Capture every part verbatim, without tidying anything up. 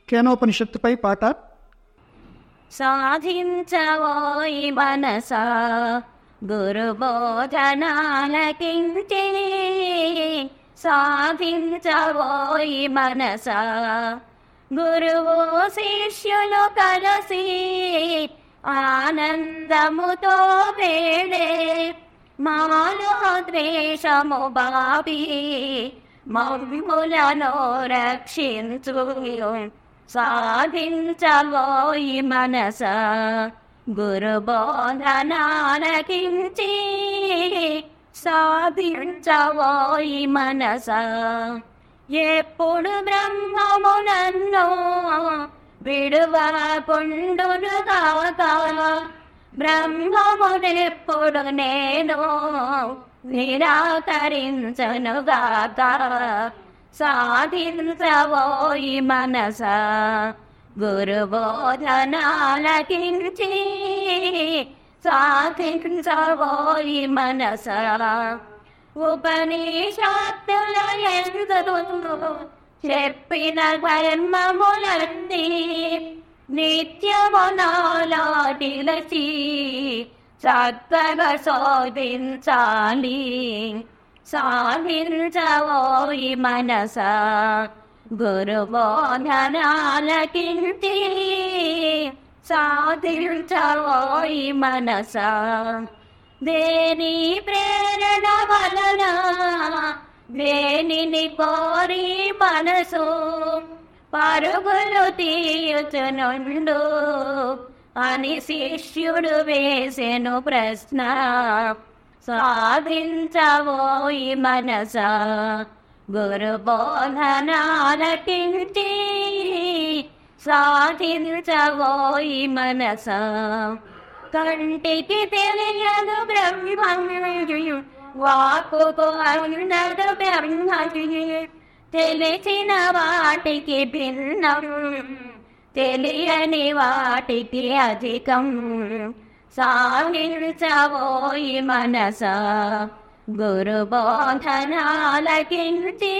కేనోపనిషత్తుపై పాట. సాధించవోయి మనసా గురుబోధనాలకించి, సాధించవోయి మనసా గురువు శిష్యులు కలసి ఆనందముతో వేడే మాలో ద్వేషము బాపి మమ్ములను రక్షించు. సాధించవోయి మనసా గురుబోధనాలకించి, సాధించవోయి మనసా. ఎప్పుడు బ్రహ్మము నన్ను విడువకుండును కాక, బ్రహ్మమునెప్పుడు నేను నిరాకరించనుగాక. సాధించవోయి మనసా గురుబోధనాలకించి, సాధించవోయి మనసా. ఉపనిషత్తుల యందు చెప్పిన కర్మములన్నీ నిత్యము నాలో నిలచి చక్కగా శోధించాలి. సాధించవోయి మనసా గురుబోధనాలకించి, సాధించవోయి మనసా. దేని ప్రేరణ వలన దేనిని కోరి మనసు పరుగులు తీయుచునుండు అని శిష్యుడు వేసెను ప్రశ్న. సాధించవోయి మనసా గురుబోధనాలకించి, సాధించవోయి మనసా. కంటికి తెలియదు బ్రహ్మం, వాక్కుకు ఉన్నదు బ్రహ్మం, తెలిసిన వాటికి భిన్నం, తెలియని వాటికి అధికం. సాధించవోయి మనసా గురుబోధనాలకించి,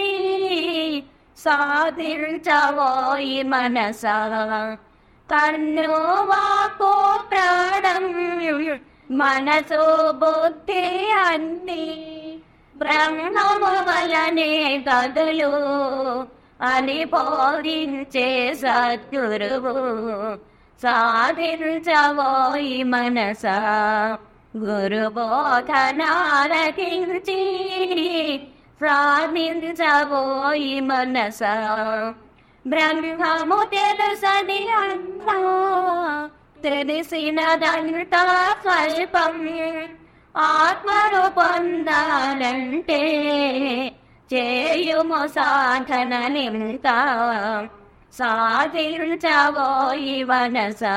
సాధించవోయి మనసా. కన్ను వాక్కు ప్రాణం మనసు బుద్ధి అన్ని బ్రహ్మము వలనే కదులు అని బోధించే సద్గురువు. సాధించవోయి మనసా గురుబోధనాలకించి, సాధించవోయి మనసా. బ్రహ్మము తెలుసని అంతా తెలిసినదంతా స్వల్పం, ఆత్మను పొందాలంటే చేయుము సాధన నింత. సాధించవోయి మనసా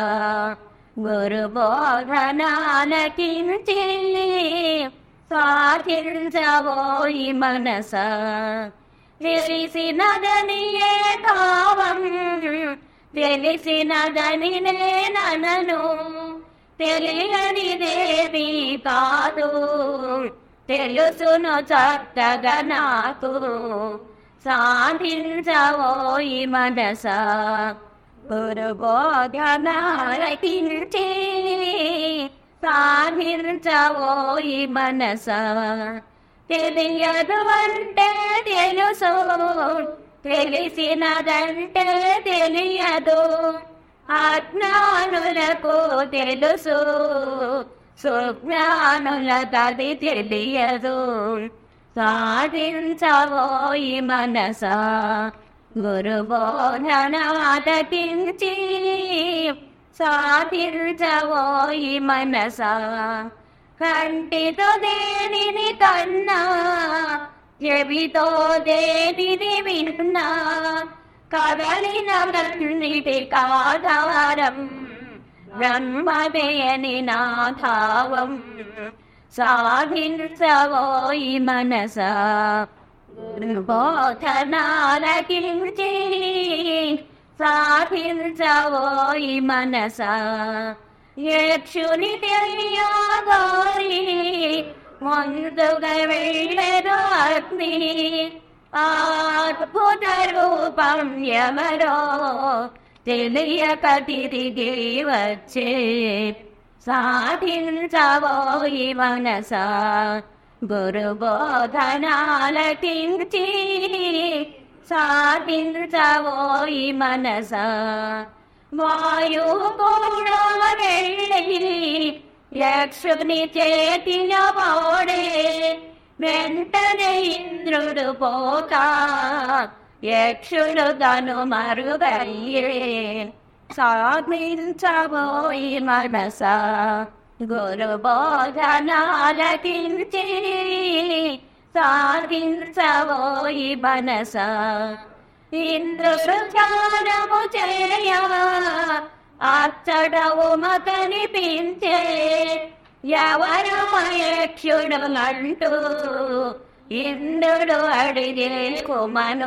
గురుబోధనాలకించి, సాధించవోయి మనసా. తెలిసినదని ఏ భావం తెలిసినదని నేనను, తెలియనిదేది కాదు తెలుసును చక్కగా నాకు. సాధించవోయి మనసా గురుబోధనాలకించి, సాధించవోయి మనసా. తెలియదు అంటే తెలుసు, తెలిసినదంటే తెలియదు, అజ్ఞానులకు తెలుసు, సుజ్ఞానులకది తెలియదు. సాధించవోయి మనసా గురుబోధనాలకించి, సాధించవోయి మనసా. కంటితో దేనిని కన్నా, చెవితో దేనిని విన్నా, కదలిన బ్రహ్మిటి కాధారం బ్రహ్మవేయని నాథావం. సాధించవోయి మనసా గురుబోధనాలకించి, సాధించవోయి మనసా. యక్షుని తెలియగోరి ముందుగా వెళ్ళెను అగ్ని, అద్భుత రూపం ఎవరో తెలియక తిరిగి వచ్చే సాధించబోయి మనసా గురు బోధనాలకించి సాధించబోయి మనసా వాయు కూడా వెళ్ళి యక్షుని చేతిన పోడే వెంటనే ఇంద్రుడు పోతా యక్షుడు తను మరుగయ్యే సాధించబోయి మనసా గురు బోధనాలకించి సాధించబోయి మనసా ఇంద్రుడు ధ్యానము చేయ అచ్చడవు మకనిపించే ఎవరమయక్షుడు అంటూ ఇంద్రుడు అడిగే కుమను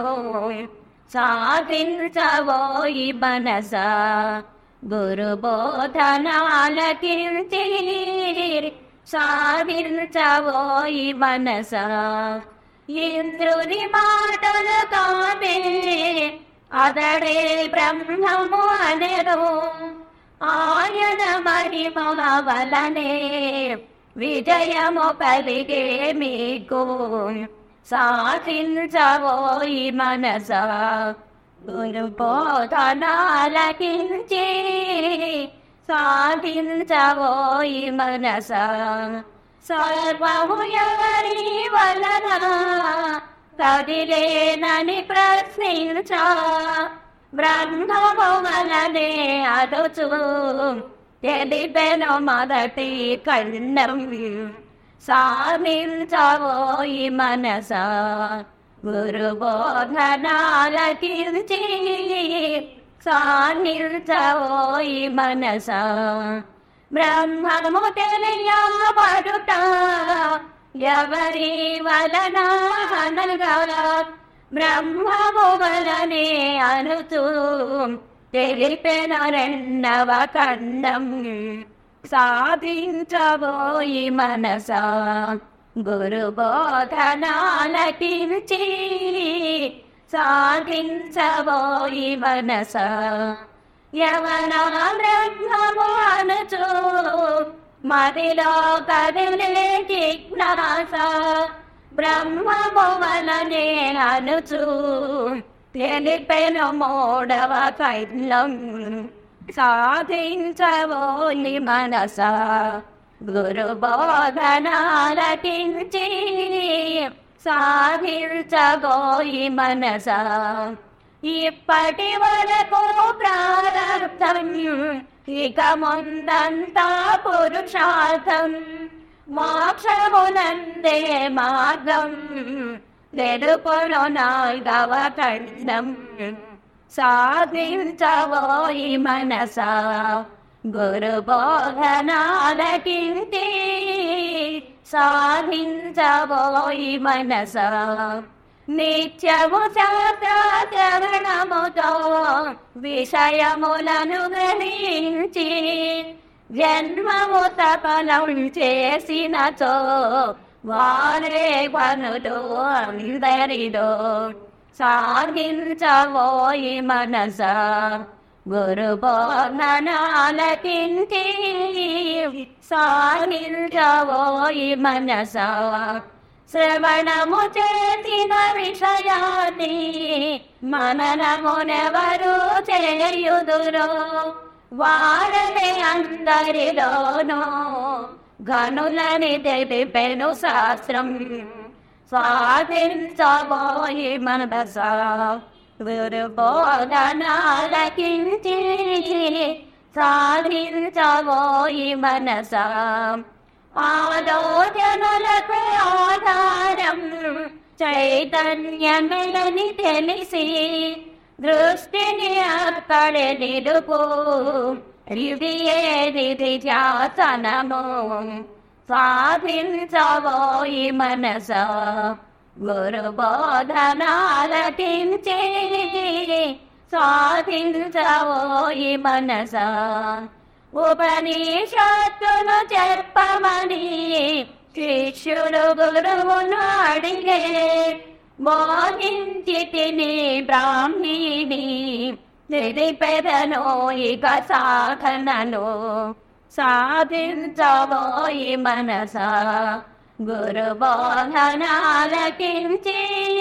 సాధించబోయి మనసా గురు బోధనాలకించి సాధించబోయి మనసా ఇంద్రుని మాటలు కాదే అతడే బ్రహ్మము అనెను ఆయన మహిమ వలనే విజయము కలిగే మీకు సాధించబోయి మనసా గురు బోధనాలకించి సాధించబోయి మనసా సర్వము ఎవరి వలన కదిలేనని ప్రశ్నించా బ్రహ్మము వలనే అదుచు తెలిపెను మొదటి ఖండం సాధించబోయి మనసా గురు బోధనాలకించి సాధించబోయి మనసా బ్రహ్మము తెలియబడుట ఎవరి వలన అనగా బ్రహ్మము వలనే అనుతూ తెలిపెన రెండవ ఖండం సాధించబోయి మనసా గురు బోధనాలకించి సాధించబోయి మనసా యవన బ్రహ్మము అనుచు మదిలో కదిలే జిజ్ఞాస బ్రహ్మము వలనే అనుచు తెలిపెను మూడవ ఖండం సాధించబోయి మనసా గురు బోధనాలకించి సాధించబోయి మనసా ఇప్పటి వరకు ప్రారంభం ఇక ముందంతా పురుషార్థం మోక్షమునందే మార్గం తెలుపును నాల్గవ ఖండం సాధించబోయి మనసా గురు బోధనాలకించి సాధించబోయి మనసా నిత్యము శాస్త్రశ్రవణముతో విషయములను గ్రహించి జన్మము తపనం చేసినచో వారే పనులు అందరిలో సాధించబోయి మనసా గురు బోధనాలకించి సాధించబోయి మనసా శ్రవణము చేసిన విషయాన్ని మననమునెవరు చేయుదురో వారనే అందరిలోనూ గనులని తెలిపెను శాస్త్రం సాధించబోయి మనసా గురు బోధనాలకించి సాధించబోయి మనసా ఆలోచనలకు ఆధారం చైతన్యమని తెలిసి దృష్టిని అక్కడే నిలుపు ఇది ఏది ధ్యాసనము సాధించబోయి మనసా గురు బోధనాలకించి సాధించబోయి మనసా ఉపనిషత్తును చెప్పమని శిష్యులు గురువును అడిగే బోధించి తిని బ్రాహ్మీని నిలిపెదను ఇక సాధనను సాధించబోయి మనస గురు బోధనాలకించి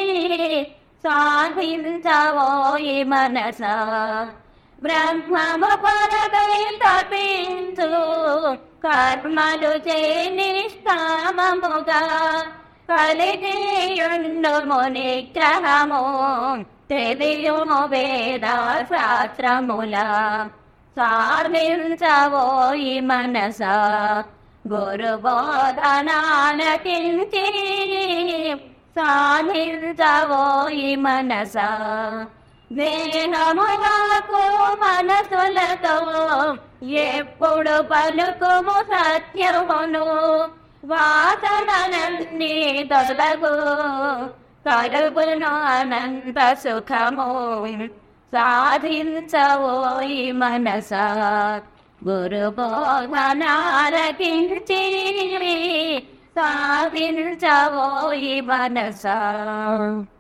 సాధించబోయి మనస బ్రహ్మము పరగై తపించు కర్మలు చే నిష్కామముగా కలిగియుండుము నిగ్రహము తెలియుము వేద శాస్త్రముల సాధించబోయి మనస గురు బోధనాలకించి సాధించబోయి మనస దేహములకు మనసులతో ఎప్పుడు పలుకుము సత్యమును వాసనలన్నీ తొలగు కలుగును అనంత సుఖము సాధించబోయి మనస గురు బోధనాలకించి సాధించబోయి మనస